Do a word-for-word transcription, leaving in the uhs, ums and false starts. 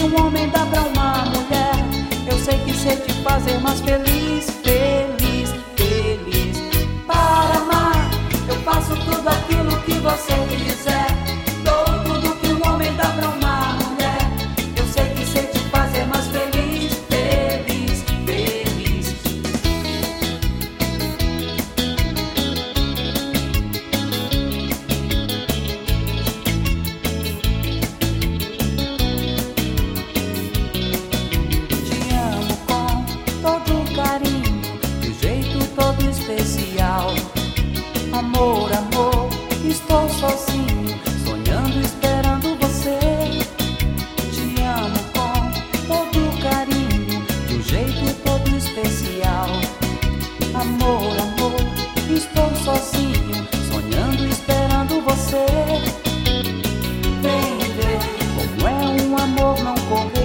um homem dá pra uma mulher. Eu sei que sei te fazer mais feliz, feliz, feliz. Para amar, eu faço tudo aquilo que você quiser. Dou tudo que um homem dá pra uma mulher. Eu sei que sei te fazer mais feliz, feliz, feliz. Te amo com todo carinho, de jeito todo especial. Amor, amor, estou sozinho, sonhando, esperando você. Te amo com todo carinho, de um jeito todo especial. Amor, amor, estou sozinho, sonhando, esperando você. Vem ver como é um amor não correr.